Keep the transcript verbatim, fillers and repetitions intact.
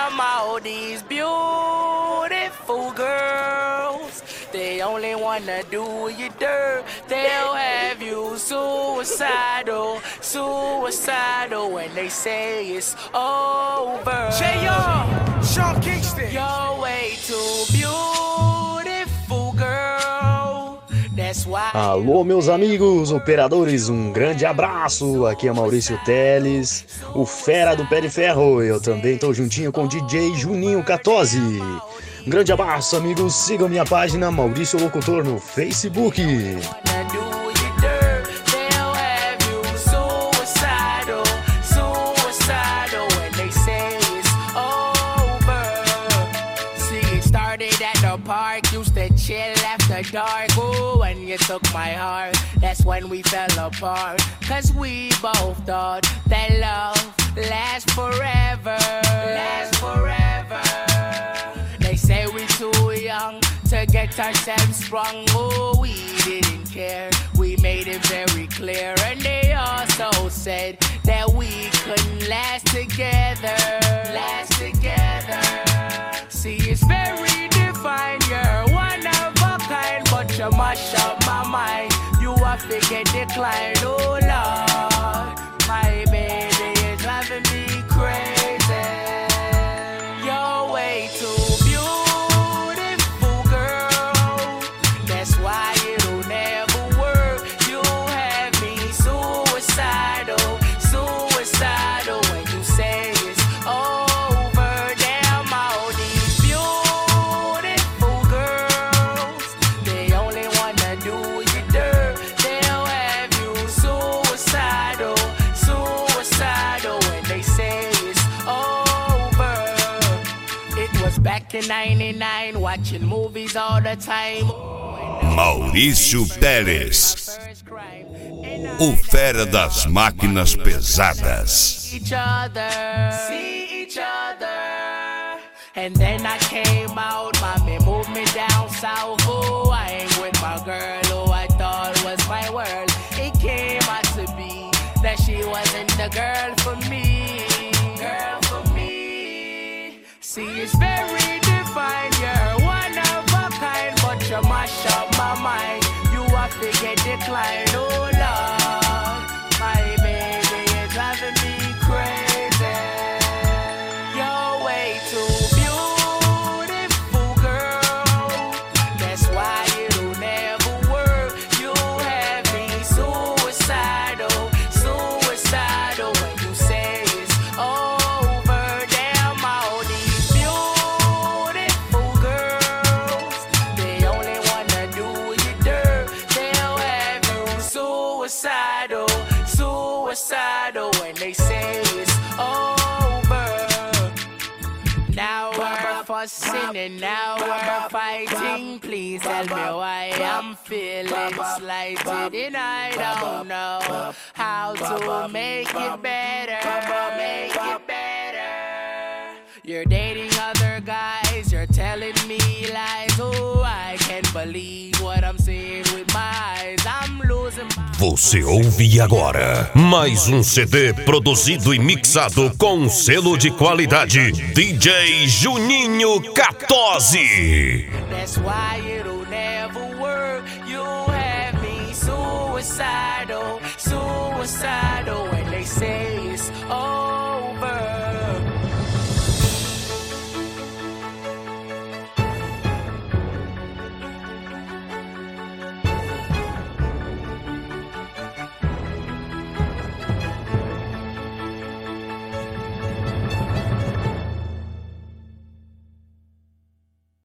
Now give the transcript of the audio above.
damn, all these beautiful girls, they only wanna do you dirt. They'll have you suicidal, suicidal when they say it's over. J R, Sean Kingston. You're way too beautiful, girl. That's why. Alô, meus amigos operadores, um grande abraço. Aqui é Maurício Teles, o fera do pé de ferro. Eu também tô juntinho com o D J Juninho Catozzi. Um grande abraço, amigos. Sigam minha página Maurício Locutor no Facebook. Park, used to chill after dark. Ooh, when you took my heart, that's when we fell apart. Cause we both thought that love lasts forever. Lasts forever. They say we too young to get ourselves sprung. Oh, we didn't care, we made it very clear. And they also said that we couldn't last together. Last together. See, it's very fine, you're one of a kind, but you mash up my mind. You have to get declined, oh Lord. My baby is driving me crazy. You're way too beautiful, girl. That's why it'll never work. You have me suicidal, suicidal when you say it's over. Damn, all these beautiful in ninety-nine, watching movies all the time. Maurício Teles, o fera das máquinas pesadas. Each other, see each other. And then I came out, mommy moved me down south. Oh, I ain't with my girl who I thought was my world. It came out to be that she wasn't the girl for me. Girl for me. See, it's very fine, you're one of a kind, but you mash up my mind. You have to get declined, oh Lord. My baby is driving me crazy. You're way too beautiful, girl. That's why it'll never work. You have me suicidal, suicidal when you say it's over. Damn, all these beautiful girls, they only wanna do you dirt. They'll have you suicidal, suicidal when they say it's over. Now we're fussing and now we're fighting. Please tell me why I'm feeling slighted, and I don't know how to make it better. Make it better. You're dating other guys, you're telling me lies. Oh, I can't believe what I'm seeing with my eyes. I'm losing my... Você ouve agora mais um C D produzido e mixado com selo de qualidade D J Juninho That's why it'll never work. You have me suicidal.